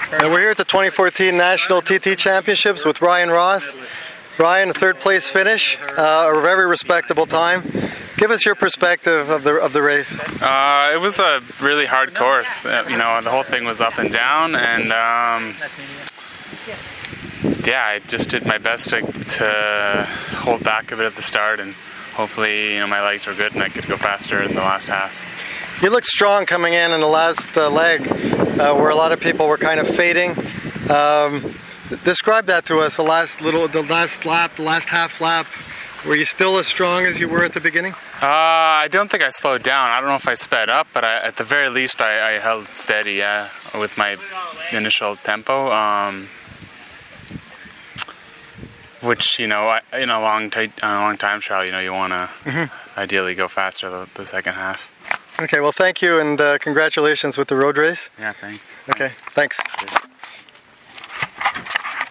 And we're here at the 2014 National TT Championships with Ryan Roth. Ryan, a third place finish, a very respectable time. Give us your perspective of the race. It was a really hard course. You know, the whole thing was up and down, and yeah, I just did my best to hold back a bit at the start, and hopefully, you know, my legs were good and I could go faster in the last half. You looked strong coming in the last leg, where a lot of people were kind of fading. Describe that to us. The last lap, the last half lap. Were you still as strong as you were at the beginning? I don't think I slowed down. I don't know if I sped up, but at the very least, I held steady. With my initial tempo. Which, you know, in a long time trial, you know, you want to ideally go faster the second half. Okay, well, thank you, and congratulations with the road race. Yeah, thanks. Okay, thanks.